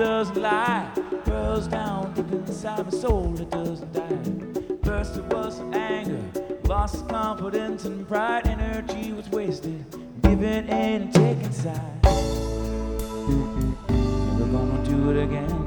doesn't lie, burrows down deep inside my soul, it doesn't die. First it was anger, lost his confidence and pride, energy was wasted, giving in and taking sides. Never gonna do it again.